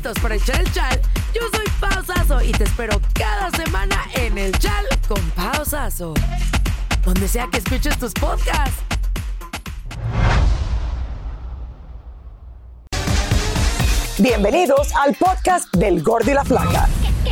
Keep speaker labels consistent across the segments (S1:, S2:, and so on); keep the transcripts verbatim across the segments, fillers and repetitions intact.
S1: listos para echar el chal, yo soy Pao Sasso y te espero cada semana en el Chal con Pao Sasso, donde sea que escuches tus podcasts.
S2: Bienvenidos al podcast del Gordo y la Flaca.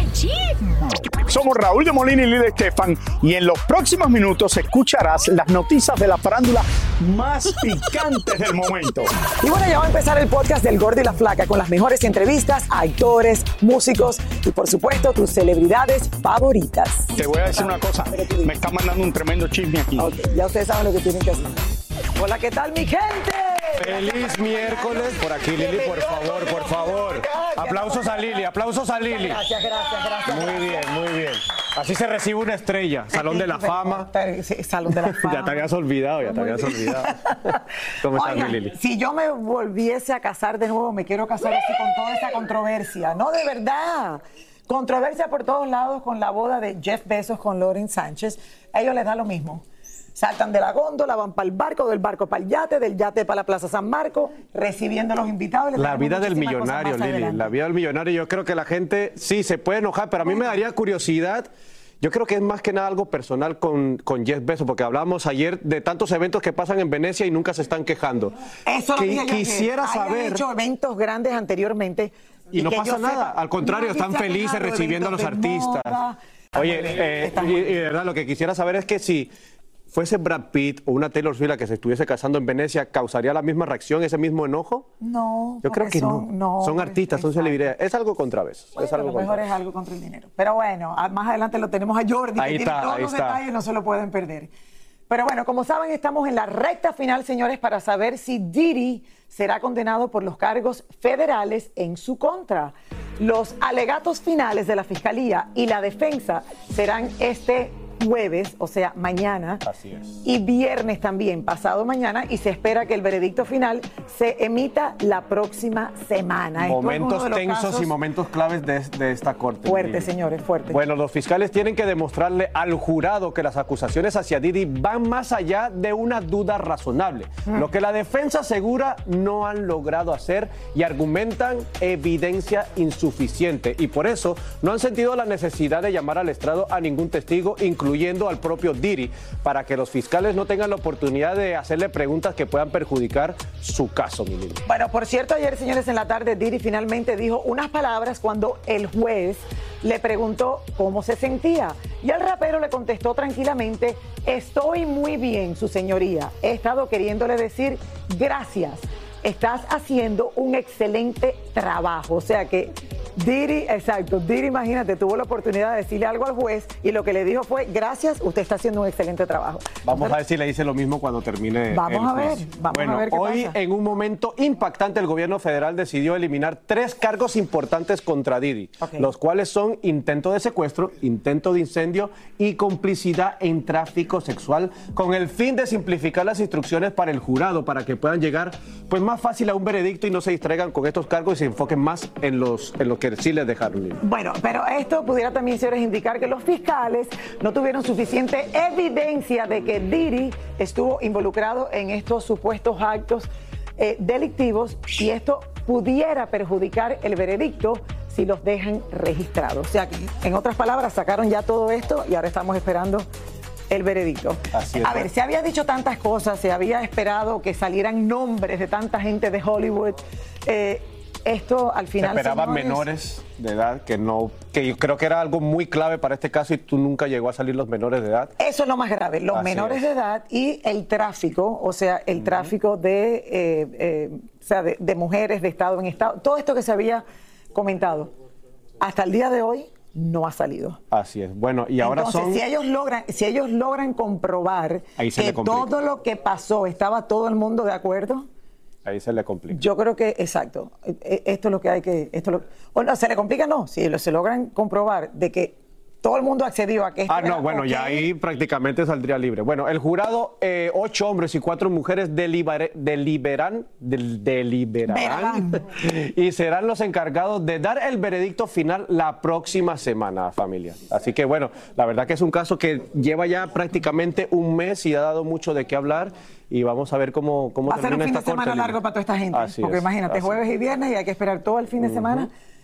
S3: Somos Raúl de Molina y Lidia Estefan y en los próximos minutos escucharás las noticias de la farándula más picantes del momento.
S2: Y bueno, ya va a empezar el podcast del Gordo y la Flaca con las mejores entrevistas a actores, músicos y por supuesto tus celebridades favoritas.
S3: Te voy a decir una cosa, me está mandando un tremendo chisme aquí.
S2: Okay, ya ustedes saben lo que tienen que hacer. Hola, ¿qué tal, mi gente?
S4: Feliz miércoles. Por aquí, Lili, por favor, por favor. Aplausos a Lili, aplausos a Lili.
S2: Gracias, gracias, gracias.
S4: Muy bien, muy bien. Así se recibe una estrella. Salón de la Fama.
S2: Sí, Salón de la Fama.
S4: Ya te habías olvidado, ya te habías olvidado. ¿Cómo estás,
S2: Oigan,
S4: mi Lili?
S2: si yo me volviese a casar de nuevo, me quiero casar así con toda esa controversia. No, de verdad. Controversia por todos lados con la boda de Jeff Bezos con Lauren Sánchez. A ellos les da lo mismo. Saltan de la góndola, van para el barco, del barco para el yate, del yate para la Plaza San Marcos, recibiendo a los invitados.
S4: La vida del millonario, Lili, la vida del millonario. Yo creo que la gente sí se puede enojar, pero a mí me daría curiosidad. Yo creo que es más que nada algo personal con, con Jeff Bezos, porque hablábamos ayer de tantos eventos que pasan en Venecia y nunca se están quejando.
S2: Eso
S4: que,
S2: lo
S4: quisiera
S2: que
S4: saber.
S2: Han hecho eventos grandes anteriormente.
S4: Y, y no pasa nada, sepa, al contrario, no están felices recibiendo a los artistas. Moda. Oye, eh, y, y de verdad, lo que quisiera saber es que si fuese Brad Pitt o una Taylor Swift la que se estuviese casando en Venecia, ¿causaría la misma reacción, ese mismo enojo?
S2: No.
S4: Yo creo que
S2: son,
S4: no.
S2: no.
S4: Son artistas, son celebridades. Es algo contra Bezos.
S2: Bueno,
S4: es algo
S2: lo mejor
S4: contra.
S2: es algo contra el dinero. Pero bueno, más adelante lo tenemos a Jordi,
S4: ahí
S2: que
S4: está,
S2: tiene todos
S4: ahí
S2: los
S4: está.
S2: detalles, no se lo pueden perder. Pero bueno, como saben, estamos en la recta final, señores, para saber si Diddy será condenado por los cargos federales en su contra. Los alegatos finales de la Fiscalía y la defensa serán este jueves, o sea, mañana.
S4: Así es.
S2: Y viernes también, pasado mañana, y se espera que el veredicto final se emita la próxima semana.
S4: Momentos tensos y momentos claves de, de esta corte.
S2: Fuerte, señores, fuerte.
S4: Bueno, los fiscales tienen que demostrarle al jurado que las acusaciones hacia Diddy van más allá de una duda razonable. Mm. Lo que la defensa asegura no han logrado hacer y argumentan evidencia insuficiente. Y por eso no han sentido la necesidad de llamar al estrado a ningún testigo, incluyendo incluyendo al propio Diddy, para que los fiscales no tengan la oportunidad de hacerle preguntas que puedan perjudicar su caso, mi niño.
S2: Bueno, por cierto, ayer, señores, en la tarde, Diddy finalmente dijo unas palabras cuando el juez le preguntó cómo se sentía. Y el rapero le contestó tranquilamente: estoy muy bien, su señoría. He estado queriéndole decir gracias. Estás haciendo un excelente trabajo. O sea que Diddy, exacto, Diddy, imagínate, tuvo la oportunidad de decirle algo al juez y lo que le dijo fue: gracias, usted está haciendo un excelente trabajo.
S4: Vamos Pero, a ver si le dice lo mismo cuando termine.
S2: Vamos
S4: el
S2: a ver,
S4: juicio.
S2: vamos
S4: bueno,
S2: a ver qué
S4: hoy,
S2: pasa.
S4: En un momento impactante, el gobierno federal decidió eliminar tres cargos importantes contra Diddy, okay. los cuales son intento de secuestro, intento de incendio y complicidad en tráfico sexual, con el fin de simplificar las instrucciones para el jurado, para que puedan llegar pues más fácil a un veredicto y no se distraigan con estos cargos y se enfoquen más en los en lo que sí les dejaron libre.
S2: Bueno, pero esto pudiera también, señores, indicar que los fiscales no tuvieron suficiente evidencia de que Diddy estuvo involucrado en estos supuestos actos eh, delictivos, y esto pudiera perjudicar el veredicto si los dejan registrados. O sea, que, en otras palabras, sacaron ya todo esto y ahora estamos esperando el veredicto.
S4: Así es.
S2: A ver, se había dicho tantas cosas, se había esperado que salieran nombres de tanta gente de Hollywood. Eh, esto al final,
S4: se esperaban
S2: señores,
S4: menores de edad, que no, que yo creo que era algo muy clave para este caso, y tú nunca llegó a salir los menores de edad.
S2: Eso es lo más grave, los Así menores es. de edad y el tráfico, o sea, el uh-huh. tráfico de, eh, eh, o sea, de, de mujeres de estado en estado, todo esto que se había comentado. Hasta el día de hoy no ha salido.
S4: Así es. Bueno, y ahora
S2: Entonces,
S4: son...
S2: si ellos logran, si ellos logran comprobar que todo lo que pasó estaba todo el mundo de acuerdo,
S4: ahí se le complica.
S2: Yo creo que, exacto, esto es lo que hay que... Esto lo, o no, se le complica, no, si se logran comprobar de que todo el mundo accedió a que esto
S4: Ah, no,
S2: era
S4: bueno,
S2: okay.
S4: ya ahí prácticamente saldría libre. Bueno, el jurado, eh, ocho hombres y cuatro mujeres delibere, deliberan, del, deliberarán y serán los encargados de dar el veredicto final la próxima semana, familia. Así que, bueno, la verdad que es un caso que lleva ya prácticamente un mes y ha dado mucho de qué hablar. Y vamos a ver cómo, cómo
S2: Va a ser un fin de semana
S4: corte,
S2: largo para toda esta gente.
S4: Así
S2: porque
S4: es,
S2: imagínate,
S4: así
S2: jueves y viernes, y hay que esperar todo el fin de uh-huh. semana.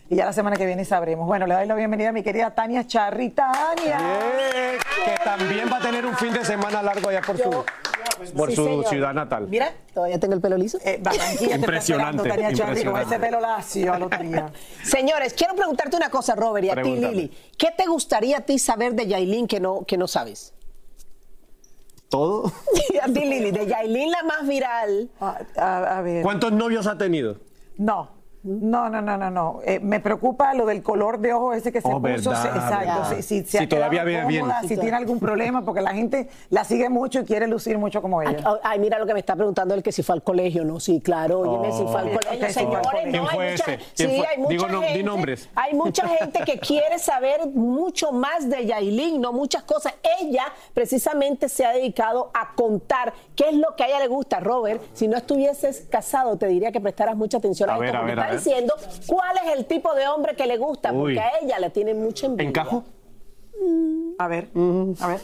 S2: y ya la semana que viene sabremos. Bueno, le doy la bienvenida a mi querida Tania Charry. ¡Tania!
S4: Yeah, que también va a tener un fin de semana largo allá por su, por
S5: Sí,
S4: su
S5: señor.
S4: ciudad natal.
S5: Mira, todavía tengo el pelo liso.
S2: Eh, Barranquilla te
S4: Impresionante,
S2: está esperando, Tania Charry, con
S4: impresionante.
S2: ese pelo lacio al otro día.
S5: Señores, quiero preguntarte una cosa, Robert, y a ti,
S4: Pregúntame.
S5: Lili. ¿Qué te gustaría a ti saber de Yailin que no, que no sabes?
S4: ¿Todo?
S5: A ti, Lili, de Yailin la más viral.
S2: A, a- a ver.
S4: ¿Cuántos novios ha tenido?
S2: No. No, no, no, no, no. Eh, me preocupa lo del color de ojo ese que se
S4: Oh,
S2: puso.
S4: verdad,
S2: Sí, exacto.
S5: verdad.
S2: Si, si, se
S4: Si
S2: ha
S4: todavía
S2: quedado
S4: ve bien.
S2: cómoda, si tiene algún problema, porque la gente la sigue mucho y quiere lucir mucho como ella.
S5: Ay, mira lo que me está preguntando el que si fue al colegio, ¿no? Sí, claro, óyeme, si fue al
S2: Oh.
S5: colegio,
S2: Ok,
S5: señores,
S2: ¿quién
S5: no,
S4: fue
S5: hay mucha,
S4: ese? ¿Quién
S5: sí,
S4: fue?
S5: hay mucha
S4: Digo, no, di
S5: gente,
S4: nombres.
S5: hay mucha gente que quiere saber mucho más de Yailin, no muchas cosas. Ella precisamente se ha dedicado a contar qué es lo que a ella le gusta. Robert, si no estuvieses casado, te diría que prestaras mucha atención a,
S4: A
S5: esto,
S4: ver, a
S5: porque
S4: ver, a
S5: está
S4: ver.
S5: diciendo cuál es el tipo de hombre que le gusta,
S4: Uy.
S5: porque a ella le tiene mucha envidia.
S4: ¿Encajo?
S2: A ver, a ver.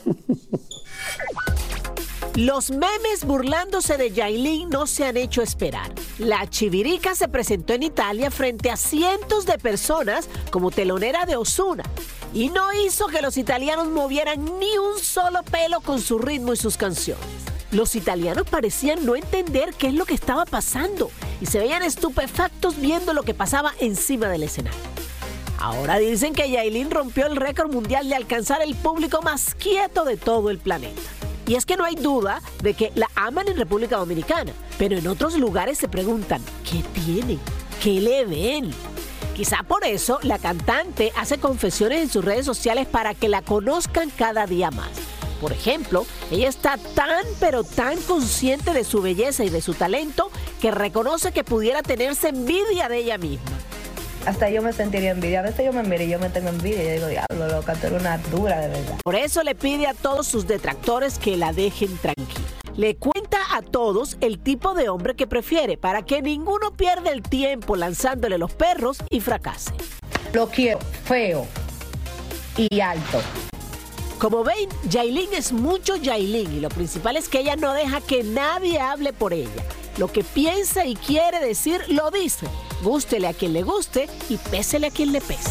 S6: Los memes burlándose de Yailin no se han hecho esperar. La chivirica se presentó en Italia frente a cientos de personas como telonera de Ozuna y no hizo que los italianos movieran ni un solo pelo con su ritmo y sus canciones. Los italianos parecían no entender qué es lo que estaba pasando y se veían estupefactos viendo lo que pasaba encima del escenario. Ahora dicen que Yailin rompió el récord mundial de alcanzar el público más quieto de todo el planeta. Y es que no hay duda de que la aman en República Dominicana, pero en otros lugares se preguntan, ¿qué tiene? ¿Qué le ven? Quizá por eso la cantante hace confesiones en sus redes sociales para que la conozcan cada día más. Por ejemplo, ella está tan pero tan consciente de su belleza y de su talento que reconoce que pudiera tenerse envidia de ella misma.
S7: Hasta yo me sentiría envidia. A veces yo me miro y yo me tengo envidia y yo digo, diablo, loca, tú eres una dura de verdad.
S6: Por eso le pide a todos sus detractores que la dejen tranquila. Le cuenta a todos el tipo de hombre que prefiere para que ninguno pierda el tiempo lanzándole los perros y fracase.
S7: Lo quiero feo y alto.
S6: Como ven, Yailin es mucho Yailin y lo principal es que ella no deja que nadie hable por ella. Lo que piensa y quiere decir, lo dice. Gústele a quien le guste y pésele a quien le pese.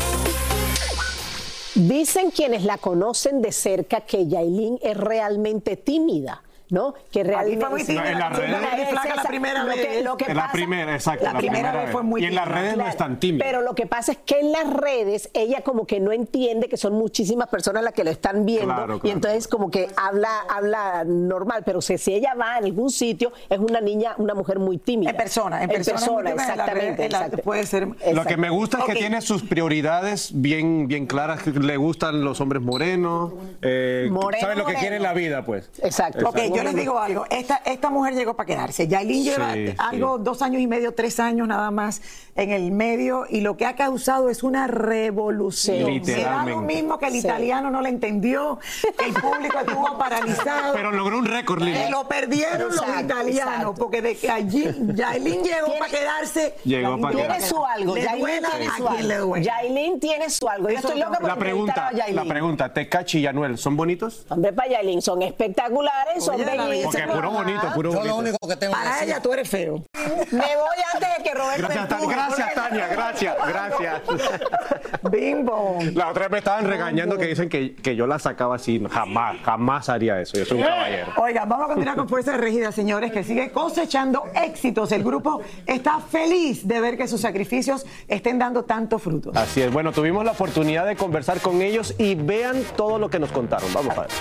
S5: Dicen quienes la conocen de cerca que Yailin es realmente tímida, ¿no? Que realmente
S2: fue muy tímida,
S4: en las
S2: sí,
S4: redes.
S2: la Lady Flaca la primera
S5: Lo que-
S2: vez.
S5: lo que
S4: En la
S5: pasa-
S4: primera, exacto.
S2: la primera vez fue muy
S4: Y en las
S2: tímida.
S4: redes no es tan tímida.
S5: Pero lo que pasa es que en las redes ella como que no entiende que son muchísimas personas las que lo están viendo
S4: Claro,
S5: y
S4: claro.
S5: entonces como que habla habla normal, pero si, si ella va en algún sitio es una niña, una mujer muy tímida.
S2: En persona, en persona, muy tímida, en la
S5: exactamente.
S2: red, en la-
S5: exacto.
S2: puede ser.
S4: Lo que me gusta es que
S2: Ok.
S4: tiene sus prioridades bien, bien claras. Le gustan los hombres morenos. Eh,
S5: Moreno,
S4: ¿Sabes lo que
S5: moreno.
S4: quiere en la vida, pues?
S5: Exacto.
S2: Ok, yo les digo algo. Esta, esta mujer llegó para quedarse. Yailin lleva
S4: Sí,
S2: algo,
S4: sí.
S2: dos años y medio, tres años nada más en el medio y lo que ha causado es una revolución.
S4: Sí,
S2: Será
S4: literalmente.
S2: lo mismo que el
S5: Sí.
S2: italiano no le entendió, que el público estuvo paralizado.
S4: Pero logró un récord, Lili.
S2: Que lo perdieron los
S5: Exacto,
S2: italianos,
S5: exacto.
S2: porque de que allí Yailin llegó
S5: Tiene-
S2: para quedarse.
S4: Llegó
S2: Yailin
S4: para
S2: llegó
S5: Tiene su algo,
S2: Le
S5: Yailin
S2: duela
S5: tiene
S2: a
S5: su
S2: quien le
S5: algo.
S2: duele.
S5: Yailin tiene su algo. Yo
S2: Eso
S5: estoy
S2: no-
S5: loca por
S4: La
S5: entrevistar
S4: pregunta,
S5: a Yailin.
S4: la pregunta, Tecachi y Anuel, ¿son bonitos?
S5: Hombre, para Yailin son espectaculares, son
S2: Oye, la
S5: bellísimos.
S2: belleza.
S4: Porque puro bonito, puro
S8: Yo
S4: bonito.
S8: lo único que tengo que
S2: Para
S8: decir.
S2: ella tú eres feo.
S5: Me voy antes de que Roberto
S4: Gracias,
S5: me
S4: Tania.
S5: empuje,
S4: Gracias,
S5: porque-
S4: Tania. Gracias, gracias.
S2: Bimbo.
S4: La otra vez me estaban regañando que dicen que, que yo la sacaba así. Jamás, jamás haría eso. Yo soy un caballero.
S2: Oiga, vamos a continuar con Fuerza Regida, señores, que sigue cosechando éxitos. El grupo está feliz de ver que sus sacrificios estén dando tanto fruto.
S4: Así es. Bueno, tuvimos la oportunidad de conversar con ellos y vean todo lo que nos contaron. Vamos a ver.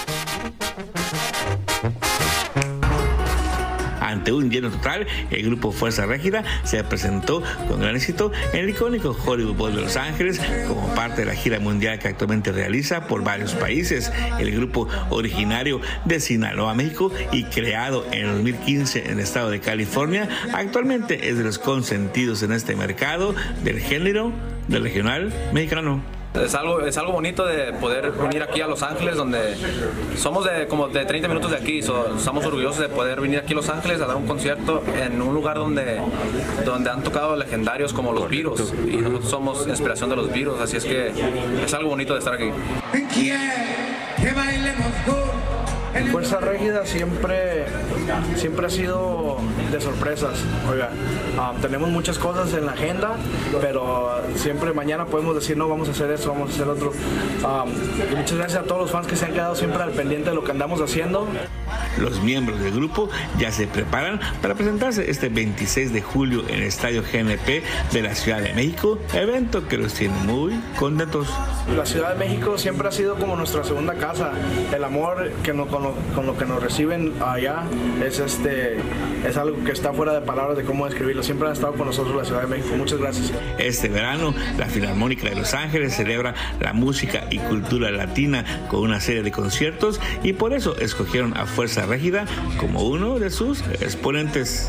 S9: Ante un lleno total, el grupo Fuerza Régida se presentó con gran éxito en el icónico Hollywood Bowl de Los Ángeles como parte de la gira mundial que actualmente realiza por varios países. El grupo, originario de Sinaloa, México, y creado en el dos mil quince en el estado de California, actualmente es de los consentidos en este mercado del género del regional mexicano.
S10: Es algo, es algo bonito de poder venir aquí a Los Ángeles, donde somos de como de treinta minutos de aquí. So, estamos orgullosos de poder venir aquí a Los Ángeles a dar un concierto en un lugar donde, donde han tocado legendarios como los Beatles. Y nosotros somos inspiración de los Beatles, así es que es algo bonito de estar aquí.
S11: ¿Quién quiere que bailemos juntos?
S8: Fuerza Régida siempre, siempre ha sido de sorpresas. Oiga, um, tenemos muchas cosas en la agenda, pero siempre mañana podemos decir, no, vamos a hacer esto, vamos a hacer otro. Um, y muchas gracias a todos los fans que se han quedado siempre al pendiente de lo que andamos haciendo.
S9: Los miembros del grupo ya se preparan para presentarse este veintiséis de julio en el Estadio G N P de la Ciudad de México, evento que los tiene muy contentos.
S8: La Ciudad de México siempre ha sido como nuestra segunda casa. El amor que no, con, lo, con lo que nos reciben allá es, este, es algo que está fuera de palabras de cómo describirlo. Siempre ha estado con nosotros la Ciudad de México. Muchas gracias.
S9: Este verano, la Filarmónica de Los Ángeles celebra la música y cultura latina con una serie de conciertos y por eso escogieron a Fuerza Régida como uno de sus exponentes.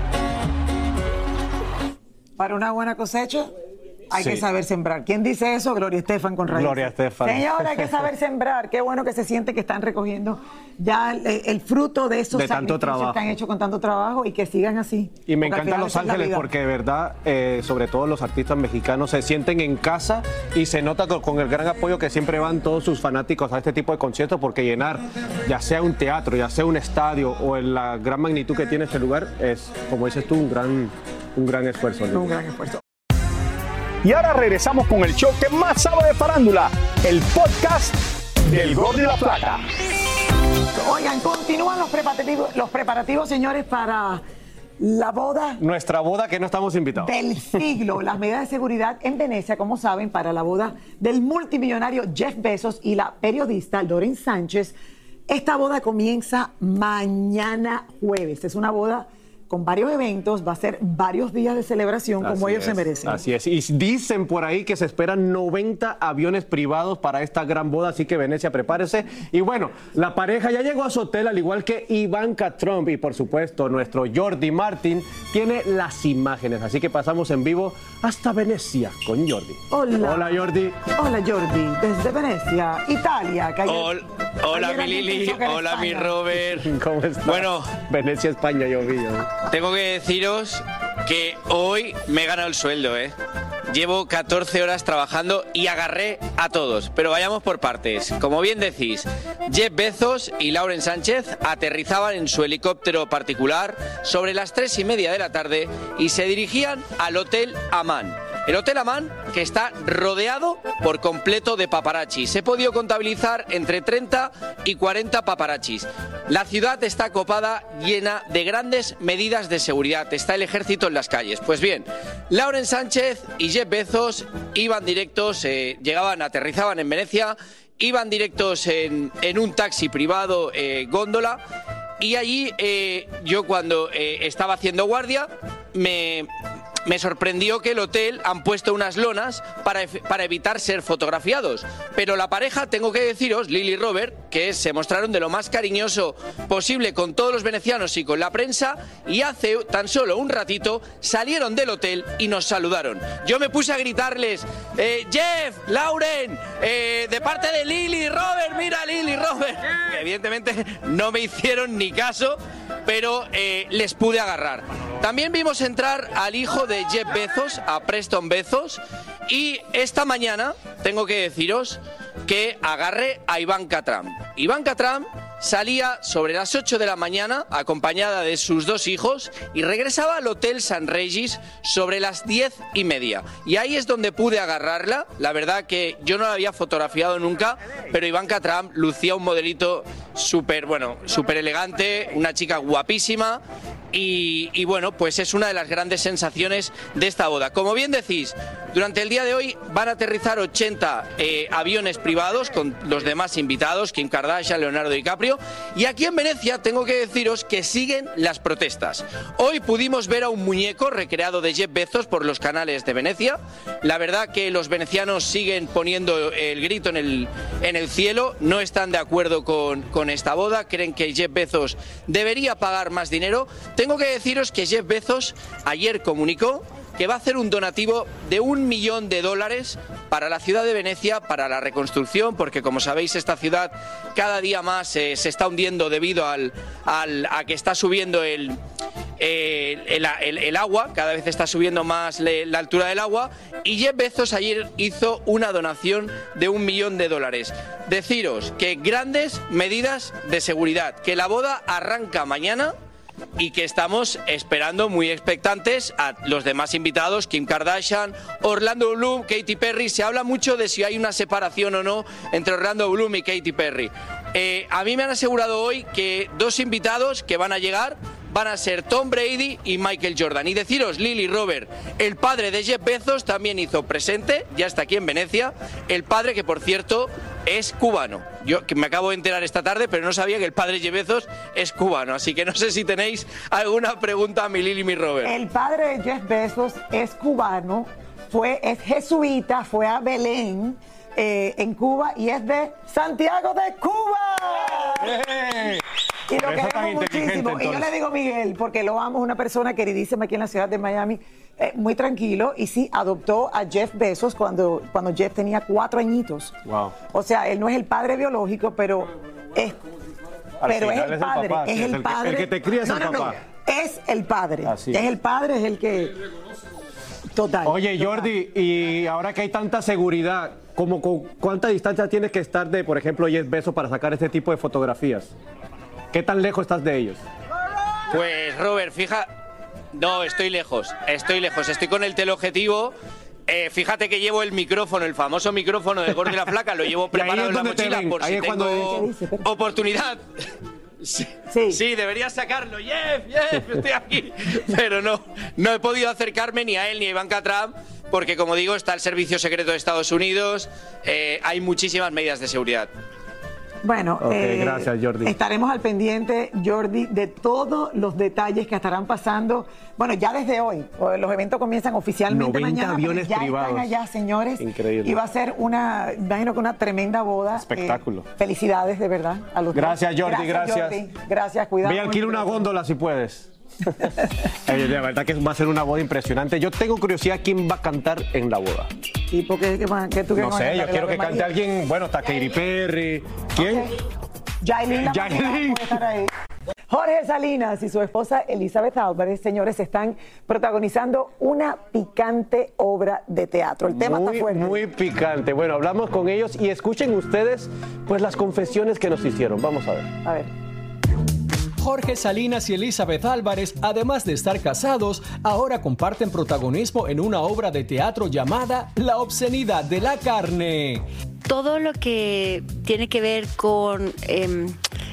S2: Para una buena cosecha hay
S4: Sí.
S2: que saber sembrar. ¿Quién dice eso? Gloria Estefan con raíces.
S4: Gloria Estefan.
S2: Señora, hay que saber sembrar. Qué bueno que se siente que están recogiendo ya el, el fruto de esos
S4: De tanto
S2: sacrificios
S4: trabajo.
S2: que han hecho con tanto trabajo y que sigan así.
S4: Y me
S2: Porque al
S4: encanta
S2: final
S4: Los
S2: esa es la
S4: Ángeles
S2: vida.
S4: porque de verdad, eh, sobre todo los artistas mexicanos, se sienten en casa y se nota con, con el gran apoyo que siempre van todos sus fanáticos a este tipo de conciertos, porque llenar, ya sea un teatro, ya sea un estadio o en la gran magnitud que tiene este lugar, es, como dices tú, un gran, un gran esfuerzo.
S2: Un gran esfuerzo.
S3: Y ahora regresamos con el show que más sabe de farándula, el podcast del Gordo y la Flaca.
S2: Oigan, continúan los preparativos, los preparativos, señores, para la boda
S4: Nuestra boda que no estamos invitados.
S2: del siglo. Las medidas de seguridad en Venecia, como saben, para la boda del multimillonario Jeff Bezos y la periodista Lauren Sánchez. Esta boda comienza mañana jueves. Es una boda con varios eventos, va a ser varios días de celebración como
S4: Así
S2: ellos se
S4: es,
S2: merecen.
S4: Así es. Y dicen por ahí que se esperan noventa aviones privados para esta gran boda, así que Venecia, prepárese. Y bueno, la pareja ya llegó a su hotel, al igual que Ivanka Trump. Y por supuesto, nuestro Jordi Martin tiene las imágenes. Así que pasamos en vivo hasta Venecia con Jordi.
S2: Hola.
S4: Hola, Jordi.
S2: Hola, Jordi, desde Venecia, Italia. que ayer-
S11: Hola, hola
S2: ayer
S11: mi
S2: alguien
S11: Lili,
S2: pensó que era
S11: hola mi
S2: España.
S11: Robert.
S4: ¿Cómo estás?
S11: Bueno,
S4: Venecia, España, yo vi. yo vi.
S11: tengo que deciros que hoy me he ganado el sueldo, ¿eh? Llevo catorce horas trabajando y agarré a todos. Pero vayamos por partes. Como bien decís, Jeff Bezos y Lauren Sánchez aterrizaban en su helicóptero particular sobre las tres y media de la tarde y se dirigían al Hotel Amán. El Hotel Amán, que está rodeado por completo de paparachis. He podido contabilizar entre treinta y cuarenta paparachis. La ciudad está copada, llena de grandes medidas de seguridad. Está el ejército en las calles. Pues bien, Lauren Sánchez y Jeff Bezos iban directos, eh, llegaban, aterrizaban en Venecia, iban directos en, en un taxi privado, eh, góndola. Y allí eh, yo cuando eh, estaba haciendo guardia me... Me sorprendió que el hotel han puesto unas lonas para, para evitar ser fotografiados. Pero la pareja, tengo que deciros, Lili y Robert, que se mostraron de lo más cariñoso posible con todos los venecianos y con la prensa, y hace tan solo un ratito salieron del hotel y nos saludaron. Yo me puse a gritarles, eh, Jeff, Lauren, eh, de parte de Lili y Robert, mira Lili y Robert. Evidentemente no me hicieron ni caso, pero eh, les pude agarrar. También vimos entrar al hijo de Jeff Bezos, a Preston Bezos, y esta mañana tengo que deciros que agarré a Ivanka Trump. Ivanka Trump salía sobre las ocho de la mañana acompañada de sus dos hijos y regresaba al Hotel San Regis sobre las diez y media. Y ahí es donde pude agarrarla. La verdad que yo no la había fotografiado nunca, pero Ivanka Trump lucía un modelito súper, bueno, súper elegante, una chica guapísima. Y, y bueno, pues es una de las grandes sensaciones de esta boda. Como bien decís, durante el día de hoy van a aterrizar ochenta eh, aviones privados con los demás invitados, Kim Kardashian, Leonardo DiCaprio. Y aquí en Venecia tengo que deciros que siguen las protestas. Hoy pudimos ver a un muñeco recreado de Jeff Bezos por los canales de Venecia. La verdad que los venecianos siguen poniendo el grito en el, en el cielo. No están de acuerdo con, con esta boda. Creen que Jeff Bezos debería pagar más dinero. Tengo que deciros que Jeff Bezos ayer comunicó que va a hacer un donativo de un millón de dólares para la ciudad de Venecia, para la reconstrucción, porque como sabéis esta ciudad cada día más eh, se está hundiendo debido al, al, a que está subiendo el, eh, el, el, el agua, cada vez está subiendo más le, la altura del agua, y Jeff Bezos ayer hizo una donación de un millón de dólares. Deciros que grandes medidas de seguridad, que la boda arranca mañana y que estamos esperando muy expectantes a los demás invitados, Kim Kardashian, Orlando Bloom, Katy Perry. Se habla mucho de si hay una separación o no entre Orlando Bloom y Katy Perry. Eh, a mí me han asegurado hoy que dos invitados que van a llegar van a ser Tom Brady y Michael Jordan. Y deciros, Lili, Robert, el padre de Jeff Bezos también hizo presente, ya está aquí en Venecia, el padre que, por cierto, es cubano. Yo que me acabo de enterar esta tarde, pero no sabía que el padre de Jeff Bezos es cubano, así que no sé si tenéis alguna pregunta a mi Lili y mi Robert.
S2: El padre de Jeff Bezos es cubano, fue, es jesuita, fue a Belén, eh, en Cuba, y es de Santiago de Cuba.
S4: ¡Hey!
S2: Y lo queremos muchísimo. Y yo le digo, Miguel, porque lo amo, es una persona queridísima aquí en la ciudad de Miami, eh, muy tranquilo, y sí, adoptó a Jeff Bezos cuando, cuando Jeff tenía cuatro añitos.
S4: Wow.
S2: O sea, él no es el padre biológico, pero es, pero es el padre.
S4: Es el, papá,
S2: es
S4: sí,
S2: el
S4: es el
S2: padre.
S4: Que, el que te cría es
S2: no,
S4: el
S2: no,
S4: papá.
S2: No, es el padre.
S4: Así
S2: es.
S4: es
S2: el padre, es el que... Total.
S4: Oye,
S2: total.
S4: Jordi, y ahora que hay tanta seguridad, ¿cómo, con, ¿cuánta distancia tienes que estar de, por ejemplo, Jeff Bezos para sacar este tipo de fotografías? ¿Qué tan lejos estás de ellos?
S11: Pues, Robert, fija... No, estoy lejos, estoy lejos, estoy con el teleobjetivo. Eh, fíjate que llevo el micrófono, el famoso micrófono de Gordo y la Flaca, lo llevo preparado en la mochila por si tengo oportunidad. Sí, sí. sí, deberías sacarlo. Jeff, Jeff, estoy aquí. Pero no, no he podido acercarme ni a él ni a Ivanka Trump, porque, como digo, está el Servicio Secreto de Estados Unidos, eh, hay muchísimas medidas de seguridad.
S2: Bueno,
S4: okay,
S2: eh,
S4: gracias, Jordi.
S2: Estaremos al pendiente, Jordi, de todos los detalles que estarán pasando. Bueno, ya desde hoy, los eventos comienzan oficialmente
S4: noventa
S2: mañana.
S4: aviones
S2: ya
S4: privados.
S2: Están allá, señores.
S4: Increíble.
S2: Y va a ser una, imagino que una tremenda boda.
S4: Espectáculo.
S2: Eh, felicidades, de verdad, a los
S4: Gracias,
S2: dos.
S4: Jordi, gracias.
S2: Jordi. Gracias, cuidado.
S4: Ve y alquila una góndola si puedes. eh, la verdad que va a ser una boda impresionante. Yo tengo curiosidad quién va a cantar en la boda.
S2: ¿Y por qué? ¿Qué, qué tú
S4: no sé, yo quiero que cante alguien, bueno, está Katy Perry. ¿Quién?
S2: Okay. Yailin, la
S4: Yailin.
S2: puede estar ahí. Jorge Salinas y su esposa Elizabeth Álvarez, señores, están protagonizando una picante obra de teatro. El tema
S4: muy,
S2: está fuerte.
S4: Muy picante. Bueno, hablamos con ellos y escuchen ustedes pues las confesiones que nos hicieron. Vamos a ver.
S2: A ver.
S12: Jorge Salinas y Elizabeth Álvarez, además de estar casados, ahora comparten protagonismo en una obra de teatro llamada La obscenidad de la carne.
S13: Todo lo que tiene que ver con eh,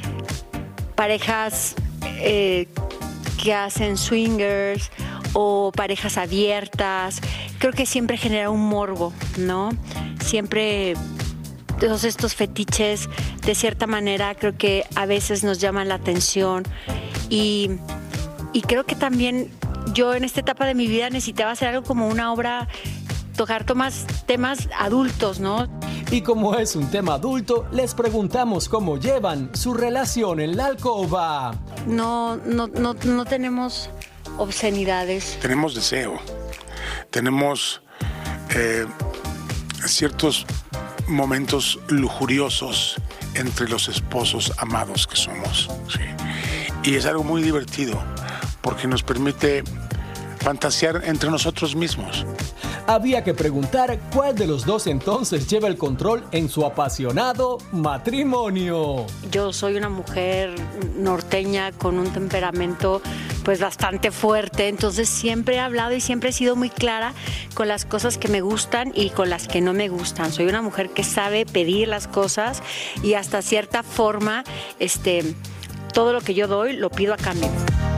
S13: parejas eh, que hacen swingers o parejas abiertas, creo que siempre genera un morbo, ¿no? Siempre todos estos fetiches, de cierta manera, creo que a veces nos llaman la atención y, y creo que también yo en esta etapa de mi vida necesitaba hacer algo como una obra, tocar temas, temas adultos, ¿no?
S12: Y como es un tema adulto, les preguntamos cómo llevan su relación en la alcoba.
S13: No, no, no, no tenemos obscenidades.
S14: Tenemos deseo, tenemos eh, ciertos momentos lujuriosos entre los esposos amados que somos, ¿sí? Y es algo muy divertido porque nos permite fantasear entre nosotros mismos.
S12: Había que preguntar cuál de los dos entonces lleva el control en su apasionado matrimonio.
S13: Yo soy una mujer norteña con un temperamento pues bastante fuerte, entonces siempre he hablado y siempre he sido muy clara con las cosas que me gustan y con las que no me gustan. Soy una mujer que sabe pedir las cosas y hasta cierta forma este, todo lo que yo doy lo pido a cambio.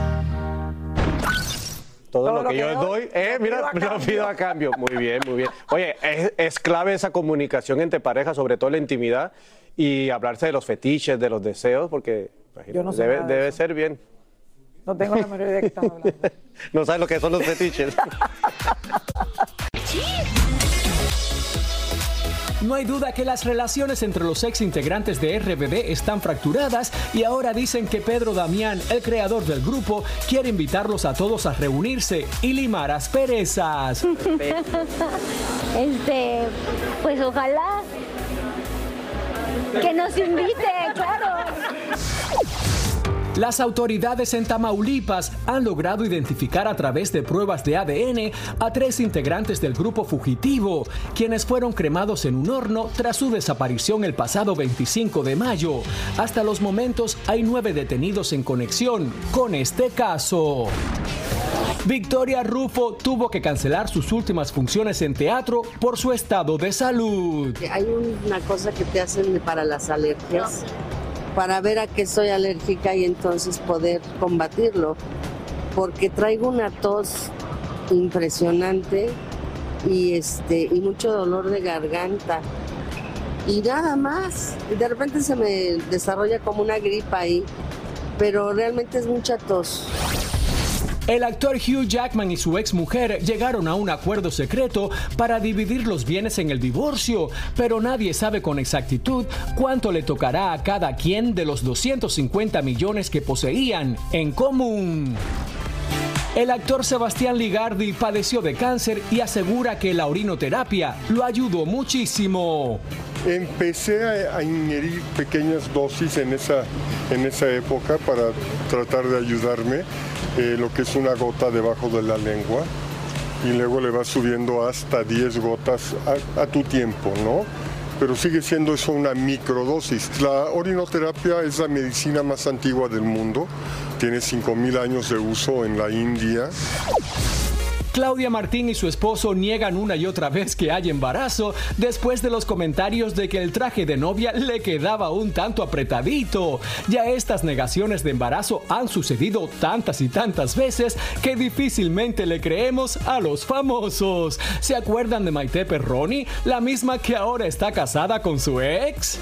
S4: Todo,
S2: Todo
S4: lo,
S2: lo
S4: que,
S2: que
S4: yo
S2: doy,
S4: doy, eh,
S2: lo
S4: mira,
S2: pido a
S4: lo
S2: cambio.
S4: pido a cambio. Muy bien, muy bien. Oye, es, es clave esa comunicación entre parejas, sobre todo en la intimidad, y hablarse de los fetiches, de los deseos, porque
S2: Yo no sé
S4: debe,
S2: nada de
S4: debe
S2: eso.
S4: ser bien.
S2: No tengo la menor idea de qué están hablando.
S4: No sabes lo que son los fetiches.
S12: No hay duda que las relaciones entre los ex integrantes de R B D están fracturadas y ahora dicen que Pedro Damián, el creador del grupo, quiere invitarlos a todos a reunirse y limar asperezas.
S15: Este, pues ojalá que nos invite, claro.
S12: Las autoridades en Tamaulipas han logrado identificar a través de pruebas de A D N a tres integrantes del grupo fugitivo, quienes fueron cremados en un horno tras su desaparición el pasado veinticinco de mayo. Hasta los momentos hay nueve detenidos en conexión con este caso. Victoria Rufo tuvo que cancelar sus últimas funciones en teatro por su estado de salud.
S16: Hay una cosa que te hacen para las alergias, para ver a qué soy alérgica y entonces poder combatirlo, porque traigo una tos impresionante y, este, y mucho dolor de garganta y nada más. Y de repente se me desarrolla como una gripa ahí, pero realmente es mucha tos.
S12: El actor Hugh Jackman y su exmujer llegaron a un acuerdo secreto para dividir los bienes en el divorcio, pero nadie sabe con exactitud cuánto le tocará a cada quien de los doscientos cincuenta millones que poseían en común. El actor Sebastián Ligardi padeció de cáncer y asegura que la orinoterapia lo ayudó muchísimo.
S17: Empecé a, a ingerir pequeñas dosis en esa, en esa época para tratar de ayudarme, eh, lo que es una gota debajo de la lengua, y luego le vas subiendo hasta diez gotas a, a tu tiempo, ¿no? Pero sigue siendo eso una microdosis. La orinoterapia es la medicina más antigua del mundo, tiene cinco mil años de uso en la India.
S12: Claudia Martín y su esposo niegan una y otra vez que hay embarazo después de los comentarios de que el traje de novia le quedaba un tanto apretadito. Ya estas negaciones de embarazo han sucedido tantas y tantas veces que difícilmente le creemos a los famosos. ¿Se acuerdan de Maite Perroni, la misma que ahora está casada con su ex?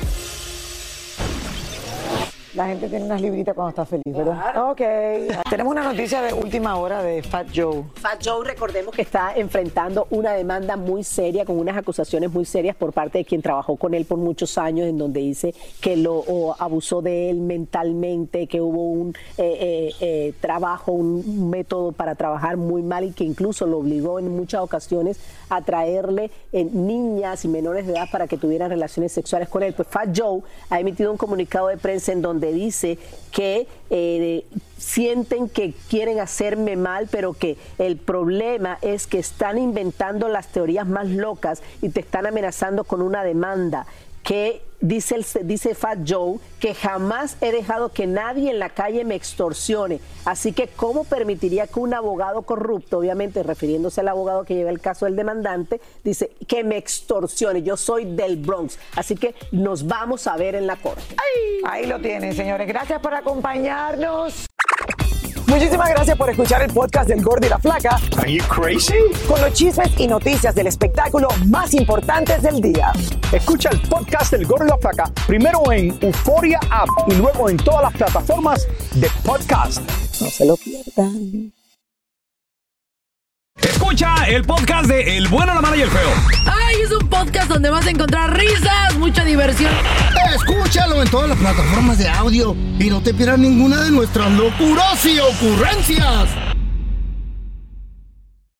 S2: La gente tiene unas libritas cuando está feliz, ¿verdad? Claro. Ok. Tenemos una noticia de última hora de Fat Joe.
S5: Fat Joe, recordemos que está enfrentando una demanda muy seria, con unas acusaciones muy serias por parte de quien trabajó con él por muchos años, en donde dice que lo o, abusó de él mentalmente, que hubo un eh, eh, eh, trabajo, un método para trabajar muy mal y que incluso lo obligó en muchas ocasiones a traerle eh, niñas y menores de edad para que tuvieran relaciones sexuales con él. Pues Fat Joe ha emitido un comunicado de prensa en donde dice que eh, sienten que quieren hacerme mal, pero que el problema es que están inventando las teorías más locas y te están amenazando con una demanda. Que dice, el, dice Fat Joe que jamás he dejado que nadie en la calle me extorsione. Así que, ¿cómo permitiría que un abogado corrupto, obviamente refiriéndose al abogado que lleva el caso del demandante, dice que me extorsione? Yo soy del Bronx. Así que nos vamos a ver en la corte.
S2: ¡Ay! Ahí lo tienen, señores. Gracias por acompañarnos. Muchísimas gracias por escuchar el podcast del Gordo y la Flaca.
S3: Are you crazy?
S2: Con los chismes y noticias del espectáculo más importantes del día.
S3: Escucha el podcast del Gordo y la Flaca primero en Euforia App y luego en todas las plataformas de podcast.
S2: No se lo pierdan.
S18: Escucha el podcast de El Bueno, la Mala y el Feo.
S1: ¡Ay! Es un podcast donde vas a encontrar risas, mucha diversión.
S19: Escúchalo en todas las plataformas de audio y no te pierdas ninguna de nuestras locuras y ocurrencias.